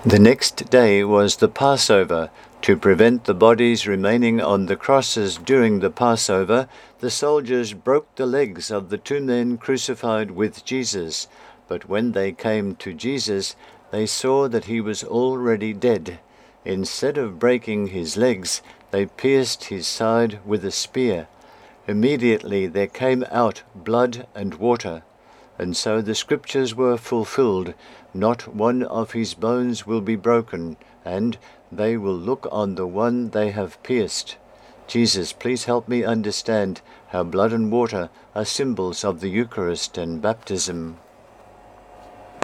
The next day was the Passover. To prevent the bodies remaining on the crosses during the Passover, the soldiers broke the legs of the two men crucified with Jesus. But when they came to Jesus, they saw that he was already dead. Instead of breaking his legs, they pierced his side with a spear. Immediately there came out blood and water. And so the scriptures were fulfilled, not one of his bones will be broken, and they will look on the one they have pierced. Jesus, please help me understand how blood and water are symbols of the Eucharist and baptism.